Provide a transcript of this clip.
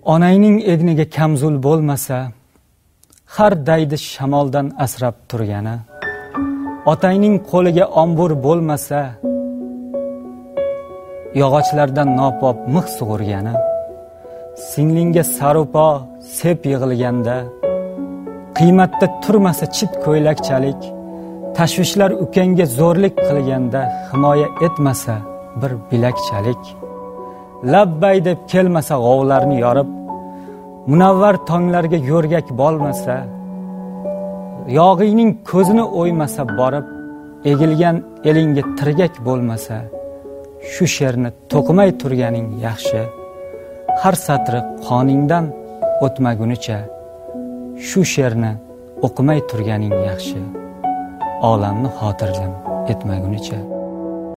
Onangning egniga kamzul bo'lmasa, har daydi shamoldan asrab turgani, otangning qo'liga ombur bo'lmasa, yog'ochlardan nopop mix sug'urgani, singlingga sarupo sep yig'ilganda, qiymatda turmasa chit ko'ylakchalik, tashvishlar ukangga zo'rlik qilganda, himoya etmasa bir bilakchalik, labbay deb kelmasa g'ovlarni yorib, munavvar tonglarga yo'rgak bo'lmasa, yog'iyning ko'zini o'ymasa borib, egilgan elingga tirgak bo'lmasa, shu she'rni to'qimay turganing yaxshi, har satri qoningdan o'tmagunicha, shu she'rni o'qimay turganing yaxshi, olamni xotirjam etmagunicha.